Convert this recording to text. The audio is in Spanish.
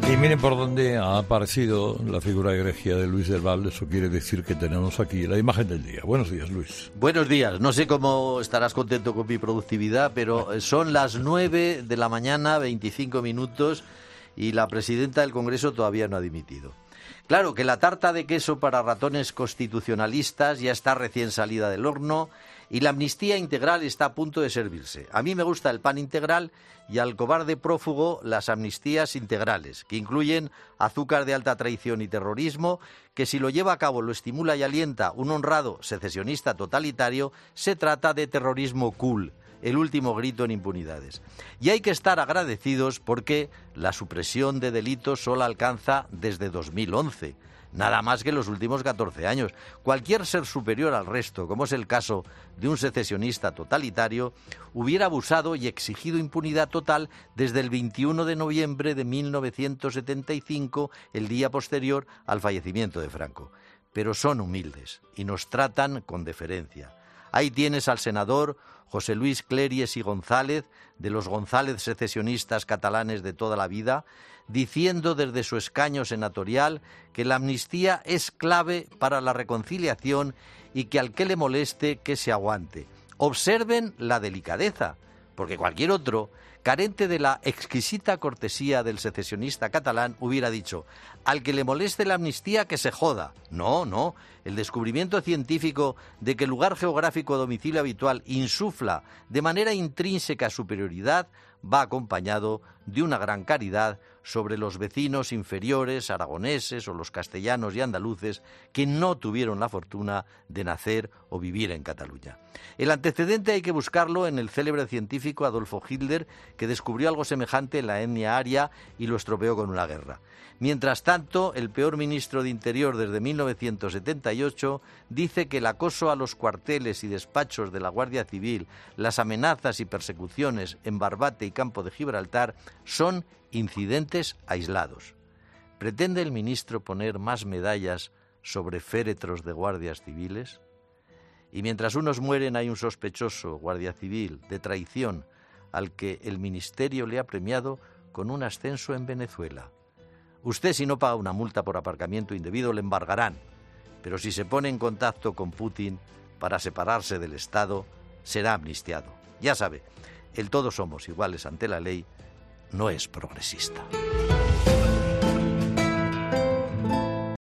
Y miren por dónde ha aparecido la figura egregia de Luis del Val. Eso quiere decir que tenemos aquí la imagen del día. Buenos días, Luis. Buenos días. No sé cómo estarás contento con mi productividad, pero son las 9 de la mañana, 25 minutos, y la presidenta del Congreso todavía no ha dimitido. Claro que la tarta de queso para ratones constitucionalistas ya está recién salida del horno y la amnistía integral está a punto de servirse. A mí me gusta el pan integral y al cobarde prófugo las amnistías integrales, que incluyen azúcar de alta traición y terrorismo, que si lo lleva a cabo lo estimula y alienta un honrado secesionista totalitario, se trata de terrorismo cool, el último grito en impunidades. Y hay que estar agradecidos porque la supresión de delitos solo alcanza desde 2011, nada más que en los últimos 14 años. Cualquier ser superior al resto, como es el caso de un secesionista totalitario, hubiera abusado y exigido impunidad total desde el 21 de noviembre de 1975, el día posterior al fallecimiento de Franco. Pero son humildes y nos tratan con deferencia. Ahí tienes al senador José Luis Cleries y González, de los González secesionistas catalanes de toda la vida, diciendo desde su escaño senatorial que la amnistía es clave para la reconciliación y que al que le moleste que se aguante. Observen la delicadeza, porque cualquier otro, carente de la exquisita cortesía del secesionista catalán, hubiera dicho: al que le moleste la amnistía, que se joda. No, el descubrimiento científico de que el lugar geográfico o domicilio habitual insufla de manera intrínseca superioridad va acompañado de una gran caridad sobre los vecinos inferiores, aragoneses o los castellanos y andaluces que no tuvieron la fortuna de nacer o vivir en Cataluña. El antecedente hay que buscarlo en el célebre científico Adolfo Hitler, que descubrió algo semejante en la etnia aria y lo estropeó con una guerra. Mientras tanto, el peor ministro de Interior desde 1978 dice que el acoso a los cuarteles y despachos de la Guardia Civil, las amenazas y persecuciones en Barbate y Campo de Gibraltar son incidentes aislados. ¿Pretende el ministro poner más medallas sobre féretros de guardias civiles? Y mientras unos mueren hay un sospechoso guardia civil de traición al que el ministerio le ha premiado con un ascenso en Venezuela. Usted, si no paga una multa por aparcamiento indebido, le embargarán, pero si se pone en contacto con Putin para separarse del Estado, será amnistiado. Ya sabe, el todos somos iguales ante la ley no es progresista.